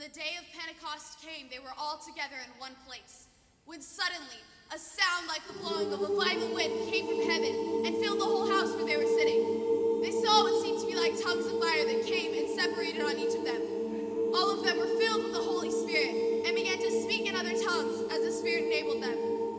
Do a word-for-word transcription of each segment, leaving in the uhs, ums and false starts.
the day of Pentecost came, they were all together in one place. When suddenly, a sound like the blowing of a violent wind came from heaven and filled the whole house where they were sitting. They saw what seemed to be like tongues of fire that came and separated on each of them. All of them were filled with the Holy Spirit and began to speak in other tongues as the Spirit enabled them.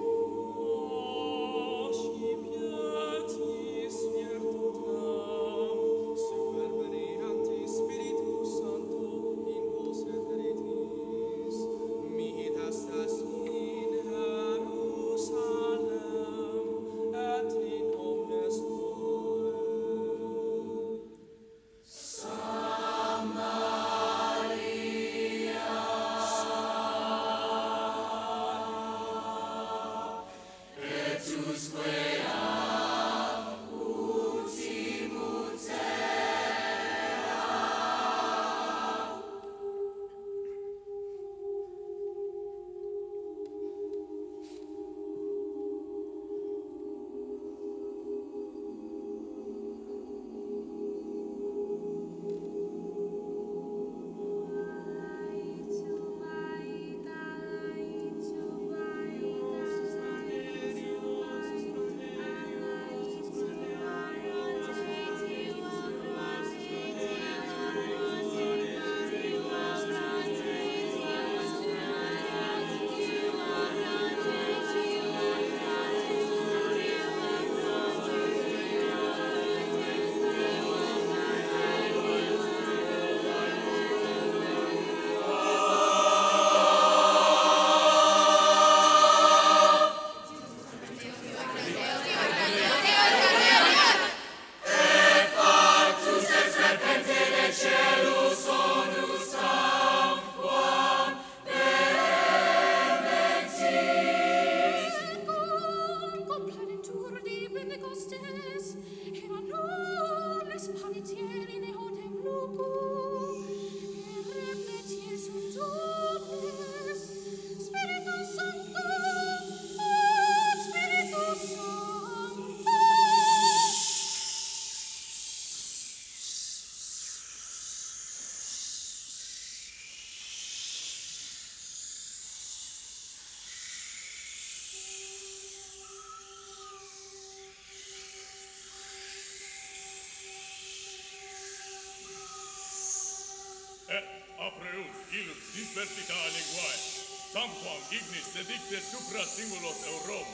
Apreus ilux dispertita linguae, tamquam ignis sedicte supra singulos Eurom.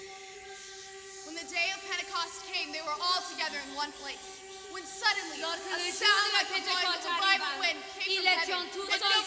When the day of Pentecost came, they were all together in one place. When suddenly, a sound like the blowing of a violent wind came from heaven and filled